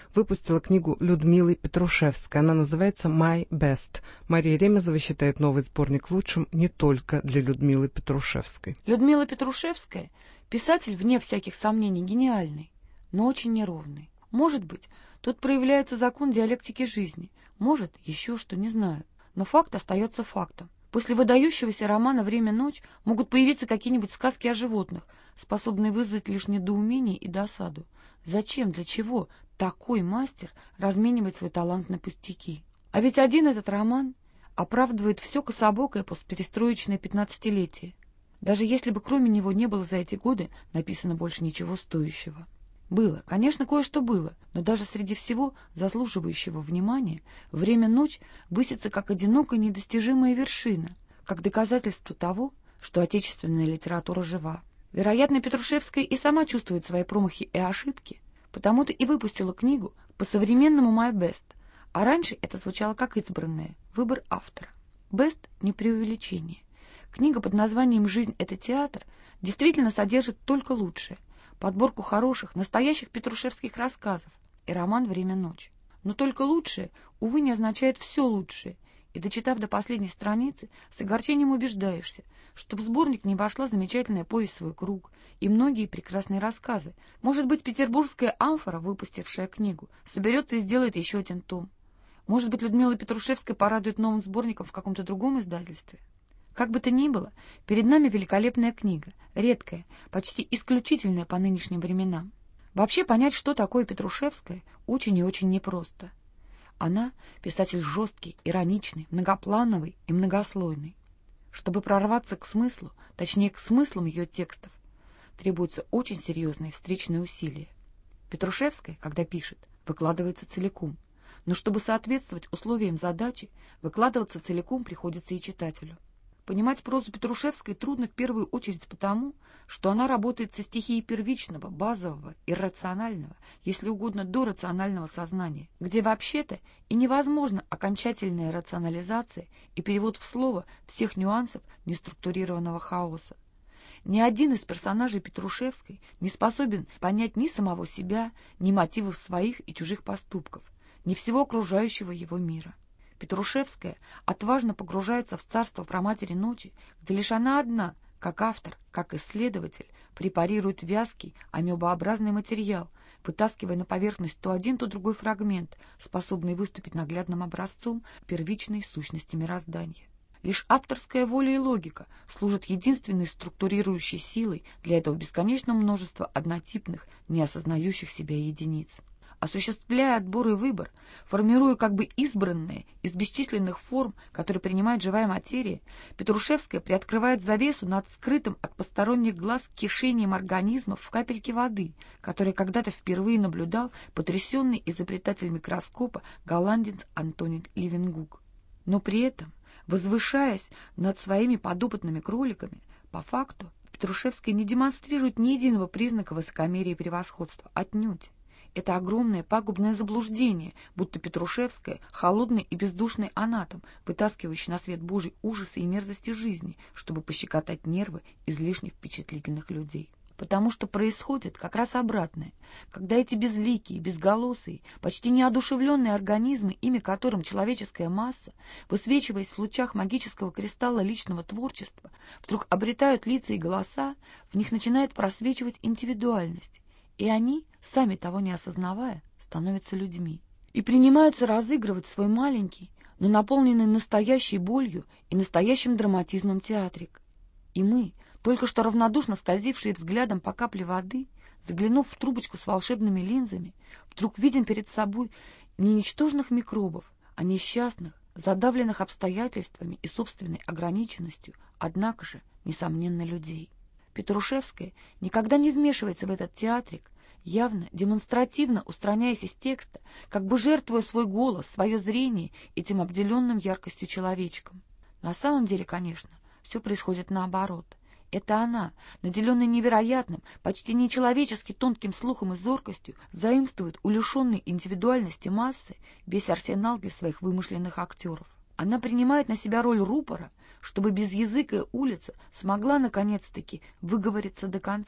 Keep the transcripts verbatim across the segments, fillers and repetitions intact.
выпустила книгу Людмилы Петрушевской. Она называется «My Best». Мария Ремезова считает новый сборник лучшим не только для Людмилы Петрушевской. Людмила Петрушевская – писатель, вне всяких сомнений, гениальный, но очень неровный. Может быть, тут проявляется закон диалектики жизни, может, еще что, не знаю. Но факт остается фактом. После выдающегося романа «Время-ночь» могут появиться какие-нибудь сказки о животных, способные вызвать лишь недоумение и досаду. Зачем, для чего такой мастер разменивает свой талант на пустяки? А ведь один этот роман оправдывает все кособокое постперестроечное пятнадцатилетие, даже если бы кроме него не было за эти годы написано больше ничего стоящего. Было, конечно, кое-что было, но даже среди всего заслуживающего внимания «Время-ночь» высится как одинокая недостижимая вершина, как доказательство того, что отечественная литература жива. Вероятно, Петрушевская и сама чувствует свои промахи и ошибки, потому-то и выпустила книгу по современному «My Best», а раньше это звучало как избранное, выбор автора. «Best» — не преувеличение. Книга под названием «Жизнь — это театр» действительно содержит только лучшее, подборку хороших, настоящих петрушевских рассказов и роман «Время-ночь». Но только лучшее, увы, не означает все лучшее, и, дочитав до последней страницы, с огорчением убеждаешься, что в сборник не вошла замечательная повесть «Свой круг» и многие прекрасные рассказы. Может быть, петербургская амфора, выпустившая книгу, соберется и сделает еще один том. Может быть, Людмила Петрушевская порадует новым сборником в каком-то другом издательстве. Как бы то ни было, перед нами великолепная книга, редкая, почти исключительная по нынешним временам. Вообще понять, что такое Петрушевская, очень и очень непросто. Она — писатель жесткий, ироничный, многоплановый и многослойный. Чтобы прорваться к смыслу, точнее к смыслам ее текстов, требуются очень серьезные встречные усилия. Петрушевская, когда пишет, выкладывается целиком, но чтобы соответствовать условиям задачи, выкладываться целиком приходится и читателю. Понимать прозу Петрушевской трудно в первую очередь потому, что она работает со стихией первичного, базового, иррационального, если угодно дорационального сознания, где вообще-то и невозможна окончательная рационализация и перевод в слово всех нюансов неструктурированного хаоса. Ни один из персонажей Петрушевской не способен понять ни самого себя, ни мотивов своих и чужих поступков, ни всего окружающего его мира. Петрушевская отважно погружается в царство праматери ночи, где лишь она одна, как автор, как исследователь, препарирует вязкий, амебообразный материал, вытаскивая на поверхность то один, то другой фрагмент, способный выступить наглядным образцом первичной сущности мироздания. Лишь авторская воля и логика служат единственной структурирующей силой для этого бесконечного множества однотипных, не осознающих себя единиц. Осуществляя отбор и выбор, формируя как бы избранные из бесчисленных форм, которые принимает живая материя, Петрушевская приоткрывает завесу над скрытым от посторонних глаз кишением организмов в капельке воды, которые когда-то впервые наблюдал потрясенный изобретатель микроскопа голландец Антонин Левенгук. Но при этом, возвышаясь над своими подопытными кроликами, по факту Петрушевская не демонстрирует ни единого признака высокомерия и превосходства, отнюдь. Это огромное пагубное заблуждение, будто Петрушевская — холодный и бездушный анатом, вытаскивающий на свет Божий ужасы и мерзости жизни, чтобы пощекотать нервы излишне впечатлительных людей. Потому что происходит как раз обратное, когда эти безликие, безголосые, почти неодушевленные организмы, имя которым человеческая масса, высвечиваясь в лучах магического кристалла личного творчества, вдруг обретают лица и голоса, в них начинает просвечивать индивидуальность, и они, сами того не осознавая, становятся людьми и принимаются разыгрывать свой маленький, но наполненный настоящей болью и настоящим драматизмом театрик. И мы, только что равнодушно скользившие взглядом по капле воды, заглянув в трубочку с волшебными линзами, вдруг видим перед собой не ничтожных микробов, а несчастных, задавленных обстоятельствами и собственной ограниченностью, однако же, несомненно, людей. Петрушевская никогда не вмешивается в этот театрик, явно, демонстративно устраняясь из текста, как бы жертвуя свой голос, свое зрение этим обделенным яркостью человечком. На самом деле, конечно, все происходит наоборот. Это она, наделенная невероятным, почти нечеловечески тонким слухом и зоркостью, заимствует у лишенной индивидуальности массы весь арсенал для своих вымышленных актеров. Она принимает на себя роль рупора, чтобы безязыкая улица смогла наконец-таки выговориться до конца,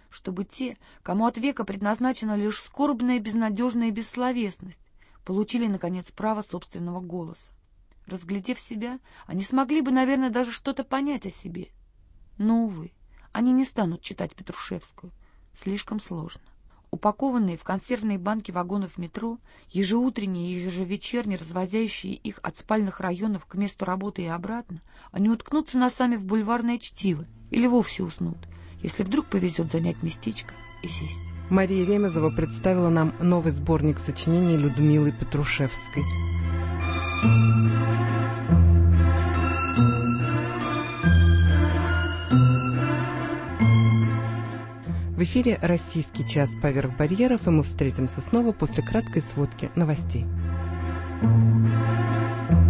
чтобы те, кому от века предназначена лишь скорбная, безнадежная бессловесность, получили, наконец, право собственного голоса. Разглядев себя, они смогли бы, наверное, даже что-то понять о себе. Но, увы, они не станут читать Петрушевскую. Слишком сложно. Упакованные в консервные банки вагонов метро, ежеутренние и ежевечерние, развозящие их от спальных районов к месту работы и обратно, они уткнутся носами в бульварное чтиво или вовсе уснут, если вдруг повезет занять местечко и сесть. Мария Ремезова представила нам новый сборник сочинений Людмилы Петрушевской. В эфире «Российский час поверх барьеров», и мы встретимся снова после краткой сводки новостей.